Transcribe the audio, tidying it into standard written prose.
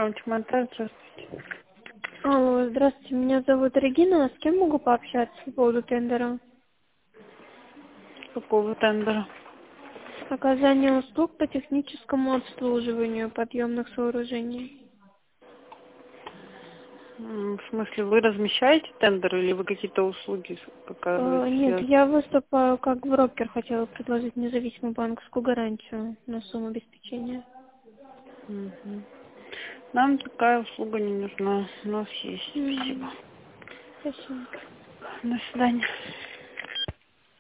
Монтаж, здравствуйте. Алло, здравствуйте, меня зовут Регина. С кем могу пообщаться по поводу тендера? Какого тендера? Оказание услуг по техническому обслуживанию подъемных сооружений. В смысле, вы размещаете тендер или вы какие-то услуги оказываете Нет, связь? я выступаю как брокер, хотела предложить независимую банковскую гарантию на сумму обеспечения. Мгм. Нам такая услуга не нужна. У нас есть. Спасибо. Спасибо. До свидания.